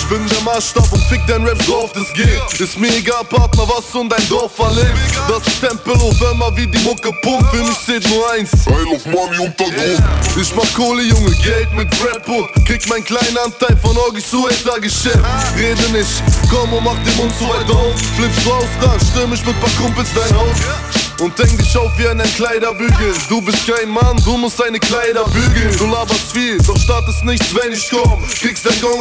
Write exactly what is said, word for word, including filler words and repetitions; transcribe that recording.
bin der Maßstab und fick dein Rap so oft es geht. Ist mir egal, Partner, was du in dein Dorf erlebst. Das ist Tempelhof, immer wie die Mucke pumpt. Für mich zählt nur eins: Isle of Money Untergrund. Ich mach Kohle, Junge, Geld mit Rap und krieg mein kleinen Anteil von Orgis Sueta-Geschäft. Rede nicht, komm und mach den Mund so weit auf. Flippst raus, dann stürm ich mit paar Kumpels dein Haus und häng dich auf wie an ein Kleiderbügel. Du bist kein Mann, du musst deine Kleider bügeln. Du laberst viel, doch startest nichts, wenn ich komm. Kriegst dein Gong